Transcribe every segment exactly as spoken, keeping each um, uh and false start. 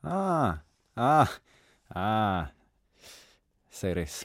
A, a, a, saj res.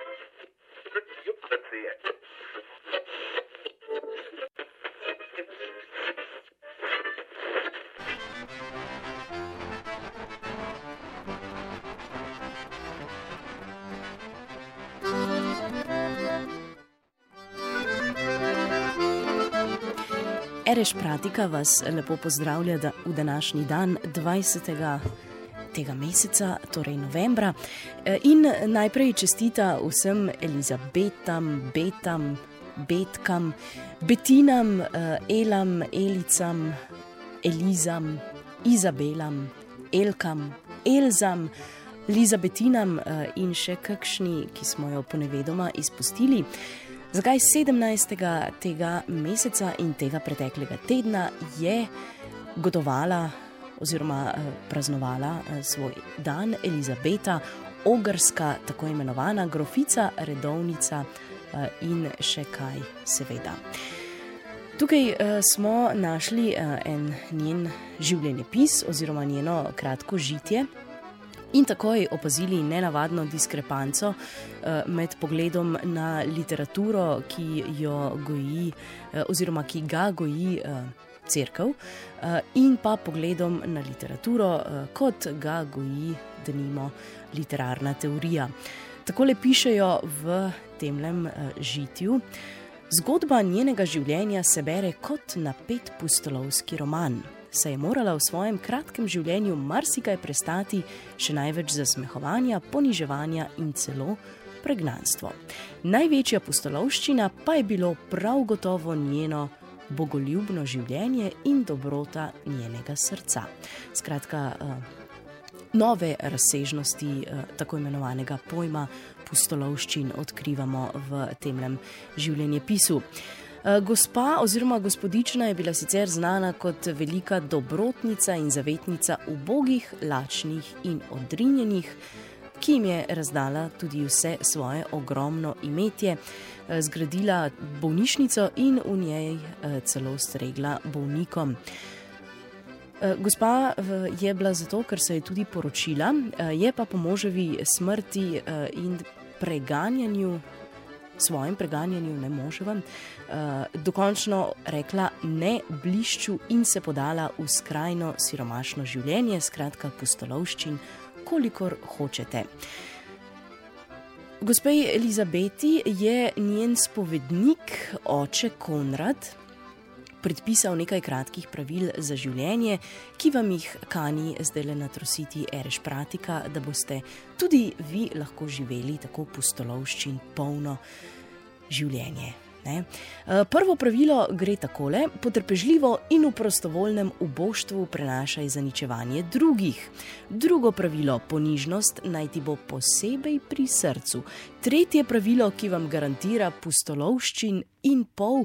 Ereš Pratika vas lepo pozdravlja da v današnji dan, dvajsetega tega meseca, torej novembra. In najprej čestita vsem Elizabetam, Betam, Betkam, Betinam, Elam, Elicam, Elizam, Izabelam, Elkam, Elzam, Lizabetinam in še kakšni, ki smo jo ponevedoma izpustili. Zakaj sedemnajstega tega meseca in tega preteklega tedna je gotovala oziroma praznovala svoj dan Elizabeta, ogrska, tako imenovana grofica, redovnica in še kaj seveda. Tukaj smo našli en njen življenjepis oziroma njeno kratko žitje. In takoj opazili nenavadno diskrepanco med pogledom na literaturo, ki jo goji oziroma ki ga goji cerkev, in pa pogledom na literaturo, kot ga goji denimo literarna teorija. Takole pišejo v temlem žitju. Zgodba njenega življenja se bere kot napet pustolovski roman. Se je morala v svojem kratkem življenju marsikaj prestati, še največ zasmehovanja, poniževanja in celo pregnanstvo. Največja pustolovščina pa je bilo prav gotovo njeno bogoljubno življenje in dobrota njenega srca. Skratka, nove razsežnosti tako imenovanega pojma pustolovščin odkrivamo v temlem življenjepisu. Gospa oziroma gospodična je bila sicer znana kot velika dobrotnica in zavetnica ubogih, lačnih in odrinjenih, ki jim je razdala tudi vse svoje ogromno imetje, zgradila bolnišnico in v njej celo stregla bolnikom. Gospa je bila zato, ker se je tudi poročila, je pa po moževi smrti in preganjanju svojim preganjanju, ne moževem, dokončno rekla ne blišču in se podala v skrajno siromašno življenje, skratka pustolovščin, kolikor hočete. Gospej Elizabeti je njen spovednik, oče Konrad, predpisal nekaj kratkih pravil za življenje, ki vam jih kani zdajle natrositi Ereš Pratika, da boste tudi vi lahko živeli tako pustolovščin polno življenje. Ne? Prvo pravilo gre takole: potrpežljivo in v prostovoljnem uboštvu prenašaj zaničevanje drugih. Drugo pravilo: ponižnost naj ti bo posebej pri srcu. Tretje pravilo, ki vam garantira pustolovščin in pol: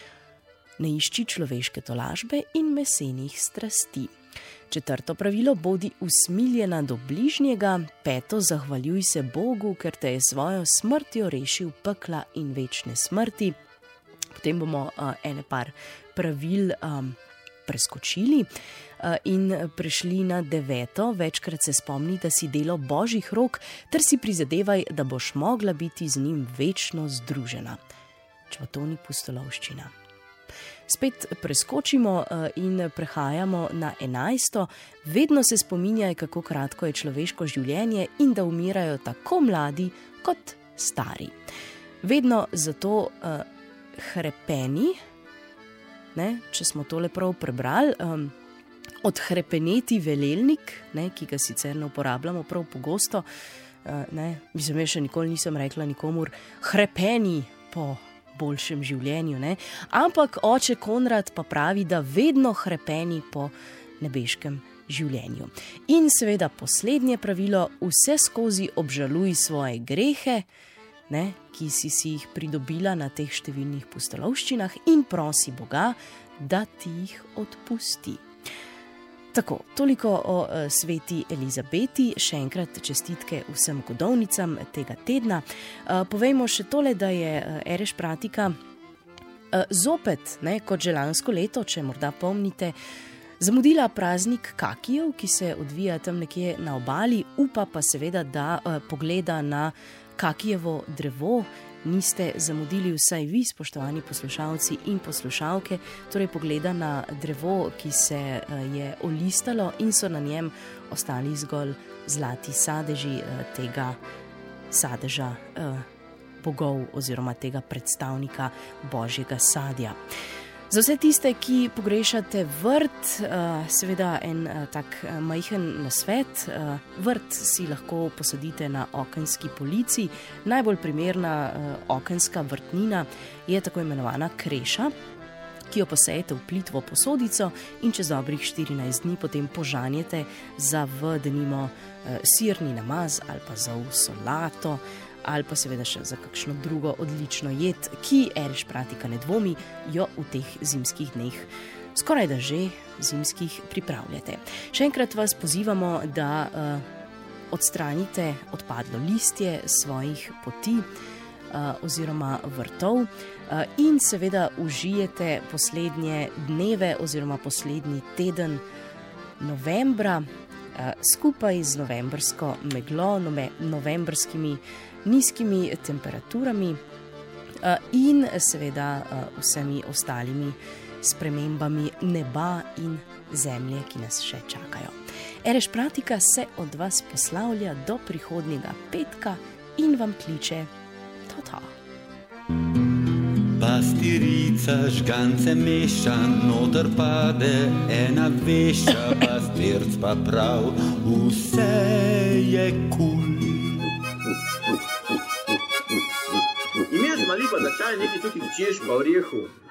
ne išči človeške tolažbe in mesenih strasti. Četrto pravilo: bodi usmiljena do bližnjega. Peto: zahvaljuj se Bogu, ker te je svojo smrtjo rešil pekla in večne smrti. Potem bomo uh, ene par pravil um, preskočili uh, in prešli na deveto. Večkrat se spomni, da si delo Božjih rok, ter si prizadevaj, da boš mogla biti z njim večno združena. Če pa to ni pustolovščina. Spet preskočimo in prehajamo na enajsto. Vedno se spominjaj, kako kratko je človeško življenje in da umirajo tako mladi kot stari. Vedno zato uh, hrepeni, ne, če smo tole prav prebrali, um, odhrepeneti velelnik, ne, ki ga sicer ne uporabljamo prav pogosto, uh, ne, mislim, jaz še nikoli nisem rekla nikomur hrepeni po boljšem življenju, ne? Ampak oče Konrad pa pravi, da vedno hrepeni po nebeškem življenju. In seveda poslednje pravilo: vse skozi obžaluj svoje grehe, ne, ki si si jih pridobila na teh številnih pustolovščinah, in prosi Boga, da ti jih odpusti. Tako, toliko o uh, sveti Elizabeti, še enkrat čestitke vsem godovnicam tega tedna. Uh, povejmo še tole, da je uh, Ereš Pratika uh, zopet, ne, kot že lansko leto, če morda pomnite, Zamudila praznik kakijev, ki se odvija tam nekje na obali, upa pa seveda, da uh, pogleda na kakijevo drevo. Niste zamudili vsaj vi, spoštovani poslušalci in poslušalke, torej pogleda na drevo, ki se uh, je olistalo in so na njem ostali zgolj zlati sadeži uh, tega sadeža uh, bogov oziroma tega predstavnika božjega sadja. Za vse tiste, ki pogrešate vrt, seveda en tak majhen nasvet. Vrt si lahko posadite na okenski polici. Najbolj primerna okenska vrtnina je tako imenovana kreša, ki jo posejete v plitvo posodico in čez dobrih štirinajst dni potem požanjete za v denimo sirni namaz ali pa za v solato, ali pa seveda še za kakšno drugo odlično jed, ki Ereš Pratika ne dvomi, jo v teh zimskih dneh skoraj da že zimskih pripravljate. Še enkrat vas pozivamo, da uh, odstranite odpadlo listje svojih poti uh, oziroma vrtov uh, in seveda užijete poslednje dneve oziroma poslednji teden novembra uh, skupaj z novembrsko meglo, nove, novembrskimi nizkimi temperaturami in seveda vsemi ostalimi spremembami neba in zemlje, ki nas še čakajo. Ereš Pratika se od vas poslavlja do prihodnjega petka in vam kliče ta-ta. Pastirica žgance meša, noter pade ena veša, pastirc pa prav, vse je kul. Imel sem ali pa za čaj nekaj tukaj češ pa orehu.